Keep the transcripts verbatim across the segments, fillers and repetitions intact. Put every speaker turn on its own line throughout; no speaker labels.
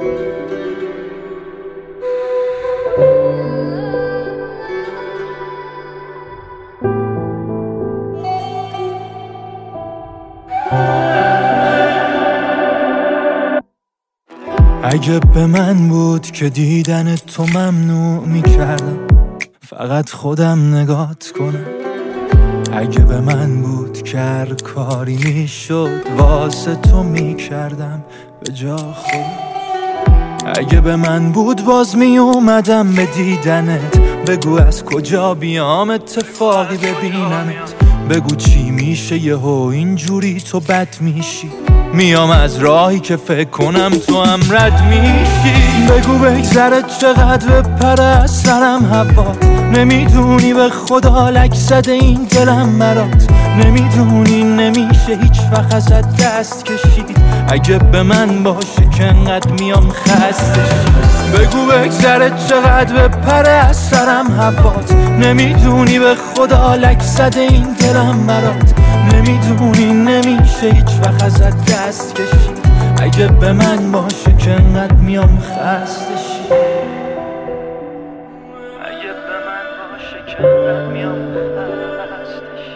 اگه به من بود که دیدن تو ممنوع میکردم، فقط خودم نگات کنم. اگه به من بود که هر کاری میشد واسه تو میکردم به جا خودم. اگه به من بود باز میومدم به دیدنت، بگو از کجا بیام اتفاقی ببینمت، بگو چی میشه یهو اینجوری تو بد میشی، میام از راهی که فکر کنم تو هم رد میشی. بگو بگذره چقدر بپره از سرم هوات، نمیدونی به خدا لک زده این دلم برات، نمیدونی نمیشه هیچ وقت ازت دست کشید. اگه به من باشه که انقدر میام خسته شی. بگو بگذره چقدر بپره از سرم هوات، نمیدونی به خدا لک زده این دلم برات، نمیدونی نمیشه هیچ وقت ازت دست کشید. اگه به من باشه که انقدر میام خسته شی. اگه به من باشه که انقدر میام خسته شی.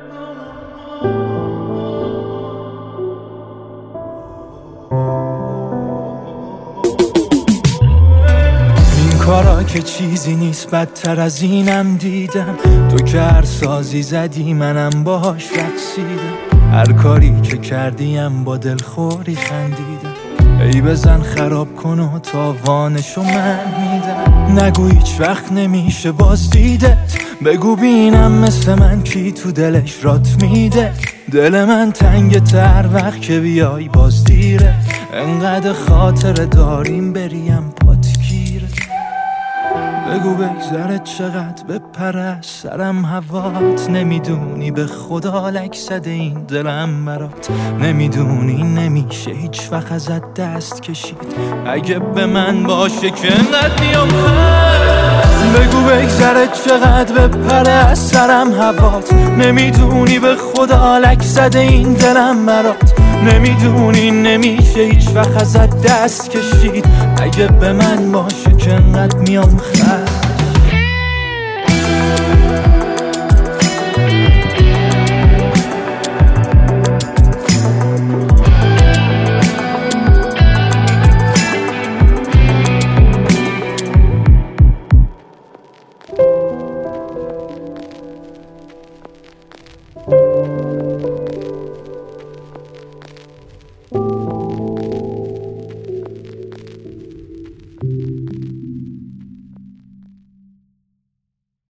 این کارا که چیزی نیست بدتر از اینم دیدم، تو که هر سازی زدی منم باهاش رقصیدم، هر کاری که کردیم با دلخوری خندیدم. ای بزن خراب کن و تاوانشو من میدم، نگو هیچ وقت نمیشه باز دیدت، بگو بینم مثل من کی تو دلش رات میده. دل من تنگ تر وقت که بیای باز دیره، انقدر خاطر داریم بریم پات گیره. بگو بگذره چقدر بپره از سرم هوات، نمیدونی به خدا لک زده این دلم برات، نمیدونی نمیشه هیچ وقت ازت دست کشید. اگه به من باشه که انقدر میام خست. بگو بگذره چقدر بپره از سرم هوات، نمیدونی به خدا لک زده این دلم برات، نمیدونی نمیشه هیچ وقت ازت دست کشید. اگه به من باشه که انقدر میام خست.